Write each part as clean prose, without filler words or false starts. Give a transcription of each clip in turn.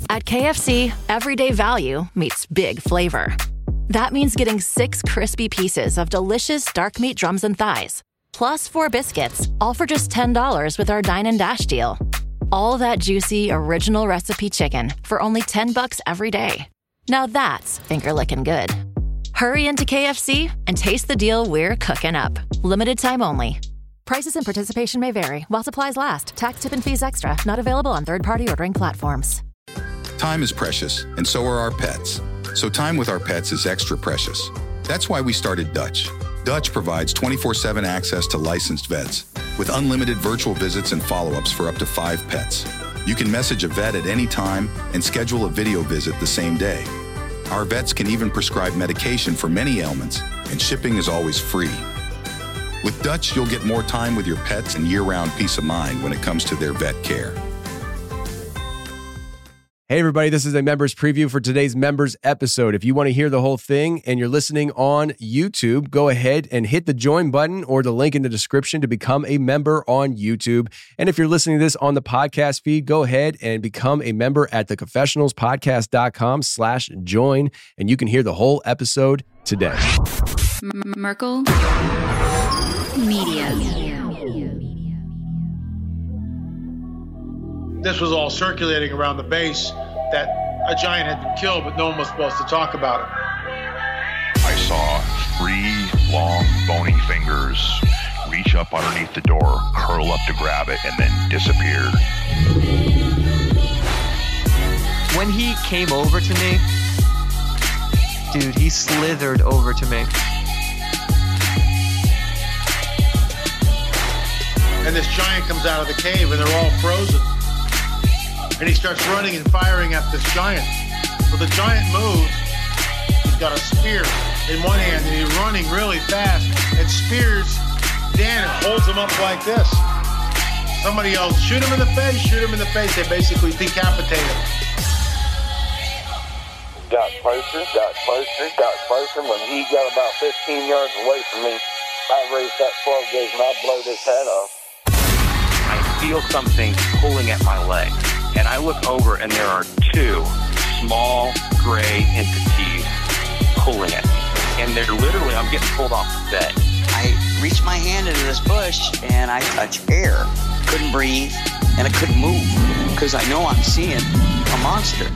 At KFC, everyday value meets big flavor. That means getting 6 crispy pieces of delicious dark meat drums and thighs, plus 4 biscuits, all for just $10 with our Dine and Dash deal. All that juicy, original recipe chicken for only $10 every day. Now that's finger-licking good. Hurry into KFC and taste the deal we're cooking up. Limited time only. Prices and participation may vary while supplies last. Tax, tip, and fees extra. Not available on third-party ordering platforms. Time is precious, and so are our pets. So time with our pets is extra precious. That's why we started Dutch. Dutch provides 24/7 access to licensed vets with unlimited virtual visits and follow-ups for up to 5 pets. You can message a vet at any time and schedule a video visit the same day. Our vets can even prescribe medication for many ailments, and shipping is always free. With Dutch, you'll get more time with your pets and year-round peace of mind when it comes to their vet care. Hey everybody, this is a members preview for today's members episode. If you want to hear the whole thing and you're listening on YouTube, go ahead and hit the join button or the link in the description to become a member on YouTube. And if you're listening to this on the podcast feed, go ahead and become a member at theconfessionalspodcast.com/join, and you can hear the whole episode today. Merkel Media. This was all circulating around the base that a giant had been killed, but no one was supposed to talk about it. I saw 3 long, bony fingers reach up underneath the door, curl up to grab it, and then disappear. When he came over to me, dude, he slithered over to me. And this giant comes out of the cave, and they're all frozen. And he starts running and firing at this giant. Well, the giant moves. He's got a spear in one hand, and he's running really fast and spears Dan and holds him up like this. Somebody else, shoot him in the face, shoot him in the face. They basically decapitate him. Got closer. When he got about 15 yards away from me, I raised that 12 gauge and I blowed his head off. I feel something pulling at my leg. And I look over and there are 2 small gray entities pulling at me. And they're literally, I'm getting pulled off the bed. I reached my hand into this bush and I touched air. Couldn't breathe and I couldn't move because I know I'm seeing a monster.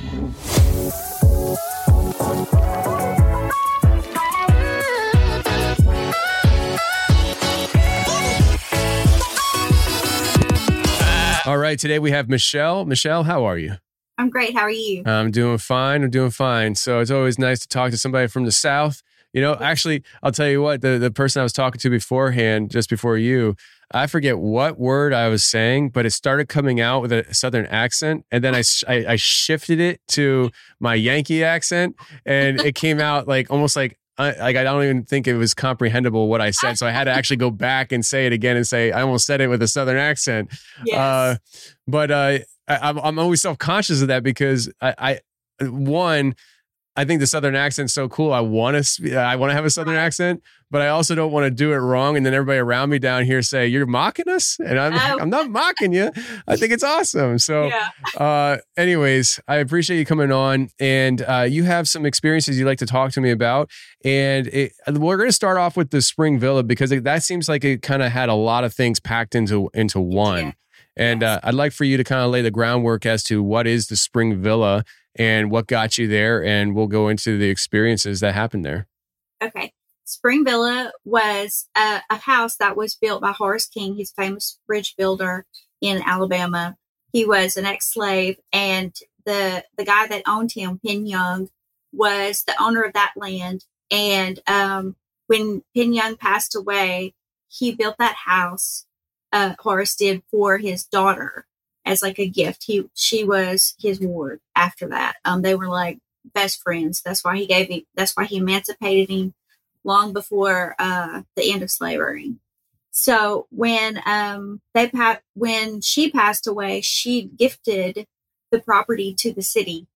All right, today we have Michelle. Michelle, how are you? I'm great. How are you? I'm doing fine. So it's always nice to talk to somebody from the South. You know, actually, I'll tell you what, the person I was talking to beforehand, just before you, I forget what word I was saying, but it started coming out with a Southern accent. And then I shifted it to my Yankee accent, and it came out like almost like I don't even think it was comprehensible what I said. So I had to actually go back and say it again and say, I almost said it with a Southern accent. Yes. I'm always self-conscious of that because I think the Southern accent's so cool. I want to have a Southern accent, but I also don't want to do it wrong. And then everybody around me down here say, you're mocking us? And I'm not mocking you. I think it's awesome. So anyways, I appreciate you coming on, and you have some experiences you'd like to talk to me about. And we're going to start off with the Spring Villa because that seems like it kind of had a lot of things packed into one. Yeah. And I'd like for you to kind of lay the groundwork as to what is the Spring Villa and what got you there, and we'll go into the experiences that happened there. Okay. Spring Villa was a house that was built by Horace King. He's a famous bridge builder in Alabama. He was an ex-slave, and the guy that owned him, Penn Young, was the owner of that land. And when Penn Young passed away, he built that house, Horace did, for his daughter as like a gift. She was his ward after that. They were like best friends. That's why he emancipated him long before the end of slavery. So when she passed away, she gifted the property to the city,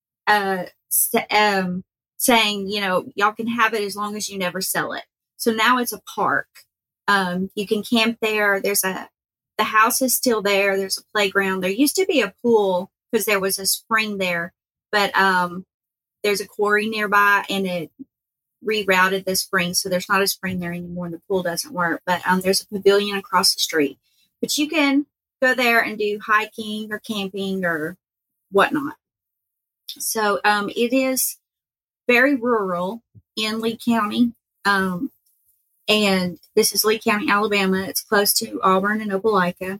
saying, y'all can have it as long as you never sell it. So now it's a park. You can camp there. The house is still there. There's a playground. There used to be a pool because there was a spring there, but there's a quarry nearby and it rerouted the spring. So there's not a spring there anymore and the pool doesn't work, but there's a pavilion across the street. But you can go there and do hiking or camping or whatnot. So it is very rural in Lee County. And this is Lee County, Alabama. It's close to Auburn and Opelika.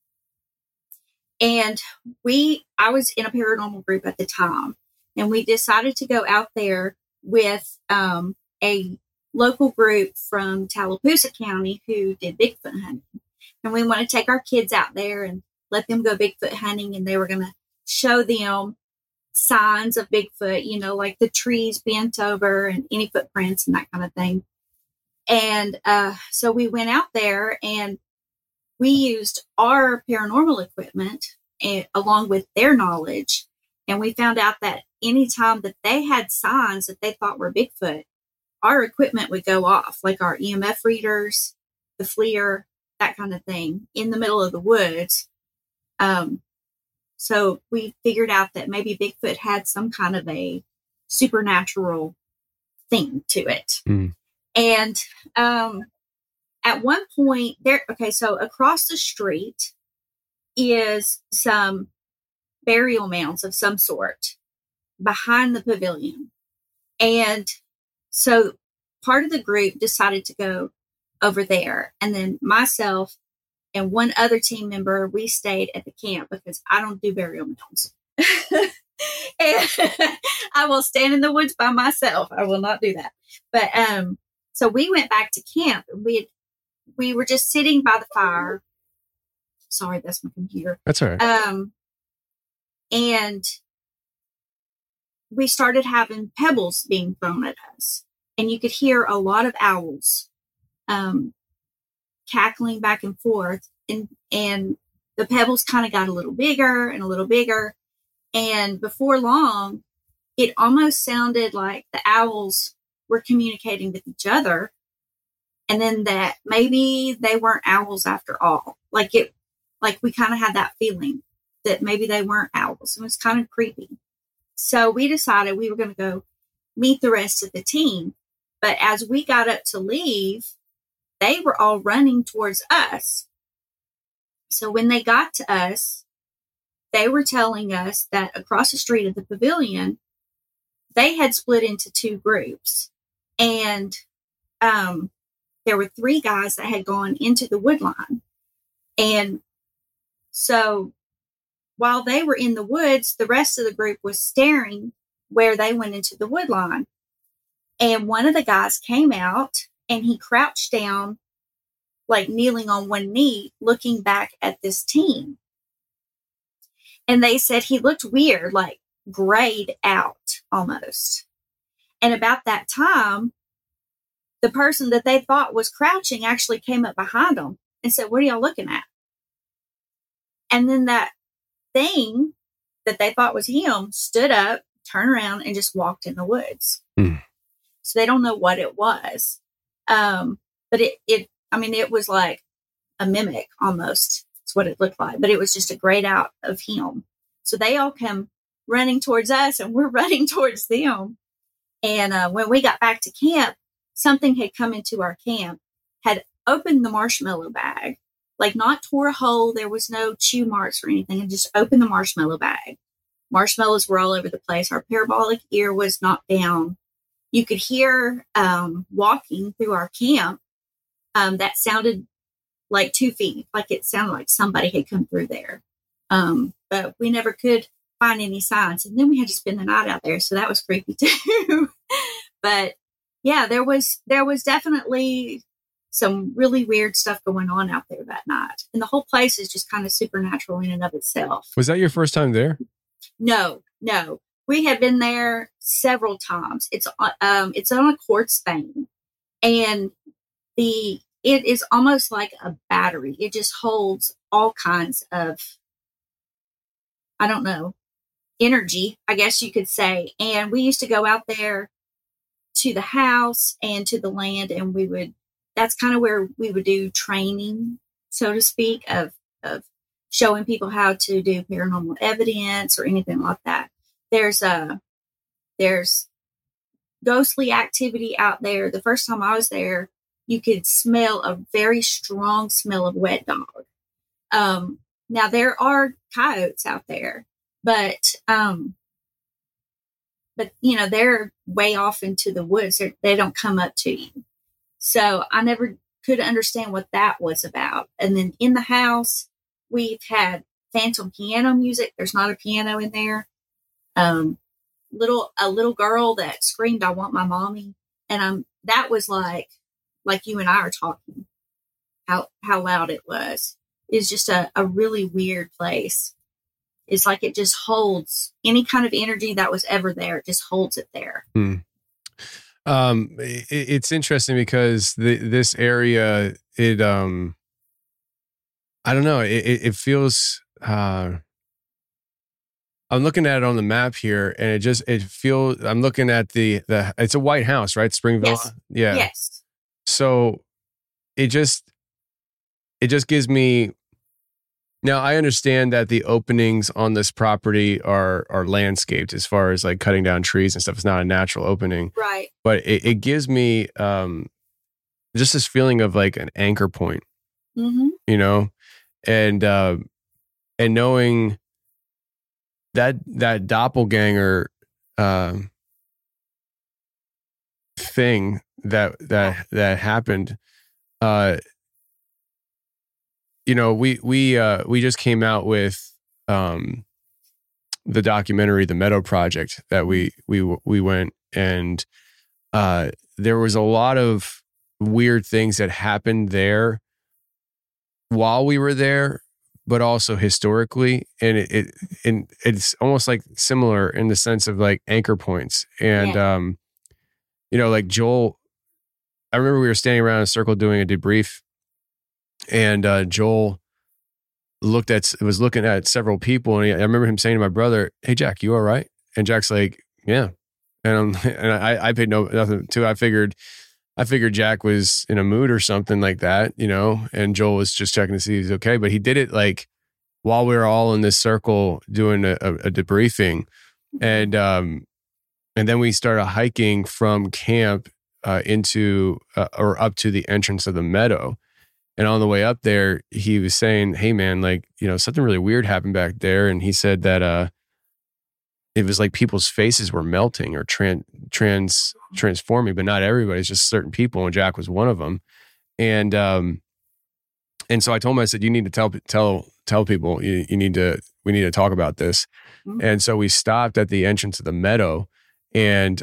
And I was in a paranormal group at the time, and we decided to go out there with a local group from Tallapoosa County who did Bigfoot hunting. And we want to take our kids out there and let them go Bigfoot hunting, and they were going to show them signs of Bigfoot, like the trees bent over and any footprints and that kind of thing. And so we went out there and we used our paranormal equipment along with their knowledge. And we found out that anytime that they had signs that they thought were Bigfoot, our equipment would go off, like our EMF readers, the FLIR, that kind of thing, in the middle of the woods. So we figured out that maybe Bigfoot had some kind of a supernatural thing to it. And at one point so across the street is some burial mounds of some sort behind the pavilion. And so part of the group decided to go over there. And then myself and one other team member, we stayed at the camp because I don't do burial mounds. And I will stand in the woods by myself. I will not do that. But so we went back to camp, and we were just sitting by the fire. Sorry, that's my computer. That's all right. And we started having pebbles being thrown at us, and you could hear a lot of owls cackling back and forth, and the pebbles kind of got a little bigger and a little bigger, and before long, it almost sounded like the owls were communicating with each other, and then that maybe they weren't owls after all. Like we kind of had that feeling that maybe they weren't owls. It was kind of creepy. So we decided we were going to go meet the rest of the team. But as we got up to leave, they were all running towards us. So when they got to us, they were telling us that across the street of the pavilion, they had split into two groups. And there were 3 guys that had gone into the woodline. And so while they were in the woods, the rest of the group was staring where they went into the woodline. And one of the guys came out and he crouched down, like kneeling on one knee, looking back at this team. And they said he looked weird, like grayed out almost. And about that time, the person that they thought was crouching actually came up behind them and said, "What are y'all looking at?" And then that thing that they thought was him stood up, turned around, and just walked in the woods. So they don't know what it was. But it was like a mimic almost. It's what it looked like. But it was just a grayed out of him. So they all come running towards us, and we're running towards them. And when we got back to camp, something had come into our camp, had opened the marshmallow bag, like not tore a hole. There was no chew marks or anything. It just opened the marshmallow bag. Marshmallows were all over the place. Our parabolic ear was knocked down. You could hear walking through our camp that sounded like 2 feet, like it sounded like somebody had come through there. But we never could find any signs. And then we had to spend the night out there. So that was creepy too. But yeah, there was definitely some really weird stuff going on out there that night. And the whole place is just kind of supernatural in and of itself. Was that your first time there? No. We had been there several times. It's on a quartz vein, and it is almost like a battery. It just holds all kinds of, I don't know, energy, I guess you could say. And we used to go out there to the house and to the land, and that's kind of where we would do training, so to speak, of showing people how to do paranormal evidence or anything like that. There's ghostly activity out there. The first time I was there, you could smell a very strong smell of wet dog. Now there are coyotes out there, but you know, they're way off into the woods. They don't come up to you. So I never could understand what that was about. And then in the house, we've had phantom piano music. There's not a piano in there. A little girl that screamed, "I want my mommy." And that was like you and I are talking, how loud it was. It's just a really weird place. It's like it just holds any kind of energy that was ever there. It just holds it there. It's interesting because this area, I don't know, it feels, I'm looking at it on the map here, and it feels, I'm looking at it's a white house, right? Springville. Yes. Yeah. Yes. So it just gives me, now I understand that the openings on this property are landscaped as far as like cutting down trees and stuff. It's not a natural opening. Right. But it gives me just this feeling of like an anchor point, Mm-hmm. you know, and knowing that doppelganger thing that happened. You know, we just came out with the documentary, The Meadow Project, that we went, and there was a lot of weird things that happened there while we were there, but also historically, and it's almost like similar in the sense of like anchor points. And you know, like Joel, I remember we were standing around in a circle doing a debrief, and Joel was looking at several people, and I remember him saying to my brother, "Hey Jack, you all right?" And Jack's like, "Yeah." And I paid nothing to. I figured Jack was in a mood or something like that, you know. And Joel was just checking to see if he's okay. But he did it like while we were all in this circle doing a debriefing, and then we started hiking from camp into or up to the entrance of the meadow. And on the way up there, he was saying, "Hey man, like, you know, something really weird happened back there." And he said that it was like people's faces were melting or transforming, but not everybody. It's just certain people, and Jack was one of them. And so I told him, I said, "You need to tell people. We need to talk about this." Mm-hmm. And so we stopped at the entrance of the meadow, and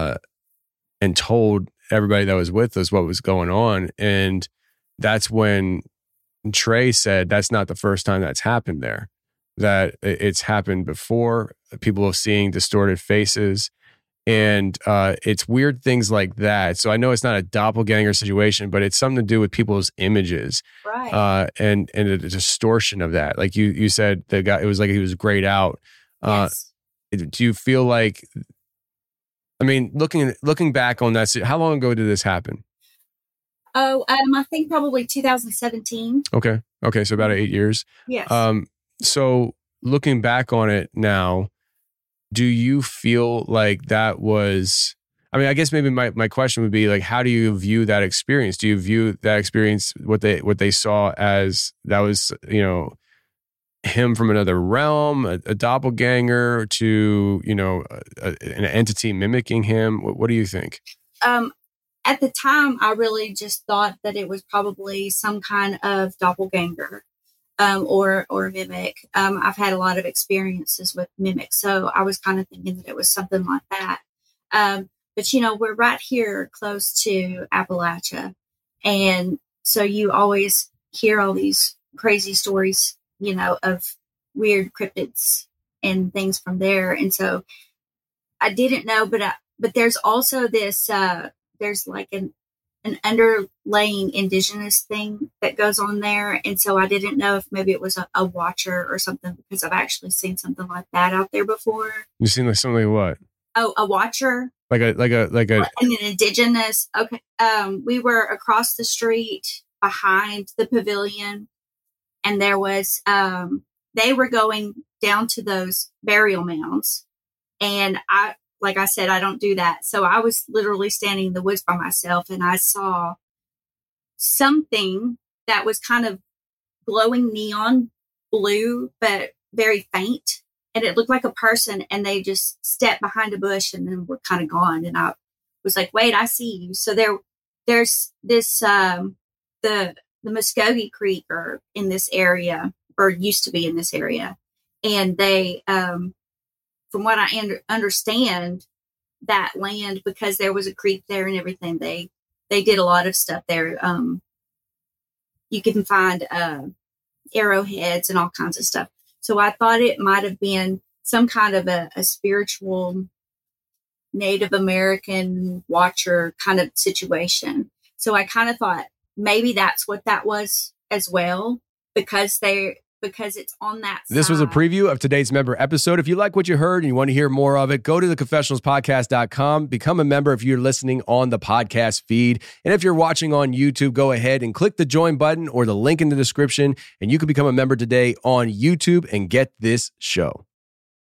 told everybody that was with us what was going on. And that's when Trey said that's not the first time that's happened there, that it's happened before. People are seeing distorted faces, and it's weird things like that. So I know it's not a doppelganger situation, but it's something to do with people's images, right? And a distortion of that. Like you said, the guy, it was like he was grayed out. Yes. Do you feel like, I mean, looking back on that, how long ago did this happen? Oh, I think probably 2017. Okay. So about 8 years. Yes. So looking back on it now, do you feel like that was, I mean, I guess maybe my question would be like, how do you view that experience? Do you view that experience, what they saw as that was, you know, him from another realm, a doppelganger, to, you know, an entity mimicking him? What do you think? At the time, I really just thought that it was probably some kind of doppelganger or mimic. I've had a lot of experiences with mimics, so I was kind of thinking that it was something like that. But, you know, we're right here close to Appalachia, and so you always hear all these crazy stories, you know, of weird cryptids and things from there. And so I didn't know, but there's also this... there's like an underlying indigenous thing that goes on there. And so I didn't know if maybe it was a watcher or something, because I've actually seen something like that out there before. You've seen like something like what? Oh, a watcher. Like an indigenous. Okay. We were across the street behind the pavilion, and there was, they were going down to those burial mounds. And like I said, I don't do that. So I was literally standing in the woods by myself, and I saw something that was kind of glowing neon blue, but very faint. And it looked like a person, and they just stepped behind a bush and then were kind of gone. And I was like, wait, I see you. So there's this, the Muskogee Creek are in this area, or used to be in this area. And they, from what I understand, that land, because there was a creek there and everything, they did a lot of stuff there. You can find arrowheads and all kinds of stuff. So I thought it might have been some kind of a spiritual Native American watcher kind of situation. So I kind of thought maybe that's what that was as well, because it's on that side. This was a preview of today's member episode. If you like what you heard and you want to hear more of it, go to theconfessionalspodcast.com. Become a member if you're listening on the podcast feed. And if you're watching on YouTube, go ahead and click the join button or the link in the description, and you can become a member today on YouTube and get this show.